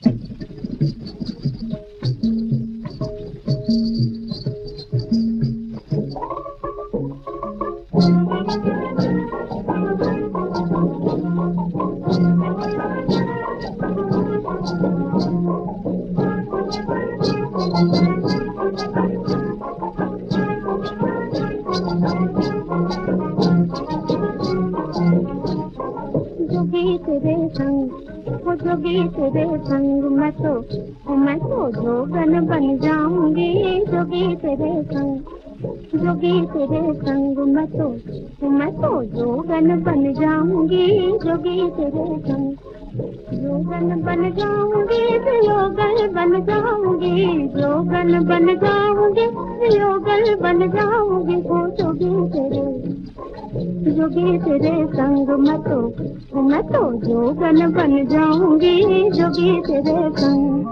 जोगी तेरे संग, वो जोगी तेरे संग मैं तो जोगन बन जाऊंगी। जोगी तेरे संग, जोगी तेरे संग मैं तो जोगन बन जाऊंगी। जोगी तेरे संग जोगन बन जाऊंगी, योगल बन जाऊंगी। जोगन बन जाऊंगी, योगल बन जाऊंगी। वो जोगी तेरे संग मैं तो जोगन बन जाऊंगी। जोगी तेरे संग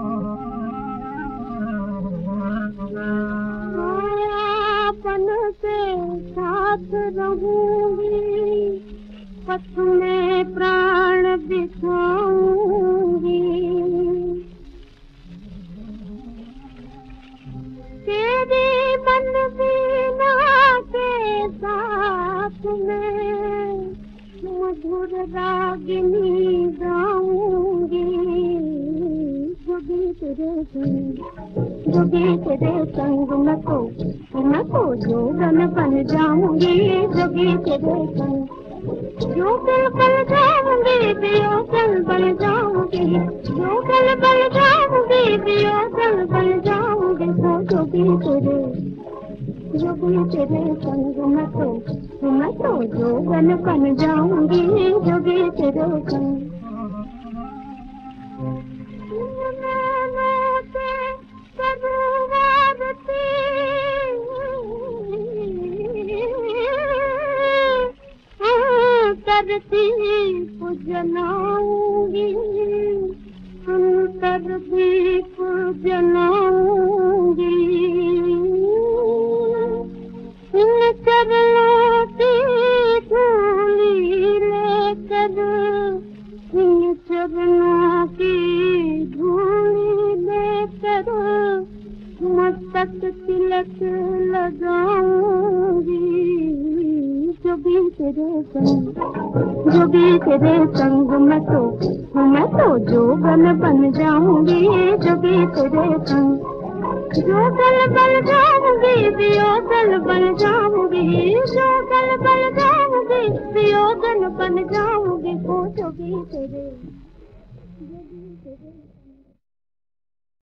अपन के साथ रहूंगी, पथ में प्राण बिछाऊंगी। तेरी मन बीना के साथ में मधुर रागिनी गाऊंगी। जोगी तेरे संग, जोगी तेरे संग मैं तो जोगन बन जाऊंगी। जोगी तेरे संग जोगल बन जाऊंगी, बियोगल बन जाऊंगी। जोगल बन जाऊंगी, बियोगल बन जाऊंगी। वो जोगी तेरे संग मैं तो जोगन बन जाऊंगी। जोगी तेरे संग करती पूजनाऊंगी, अंतर भी पूजनाऊंगी। इन चरणों की धूली लेकर, इन चरणों की धूली लेकर मस्तक तिलक लगाऊंगी। जोगी तेरे संग, जोगी तेरे संग मैं तो जोगन बन जाऊंगी। जोगी तेरे संग जोगल बन जाऊंगी, बियोगल बन जाऊंगी। जोगल बन जाऊंगी, बियोगल बन जाऊंगी। वो जोगी तेरे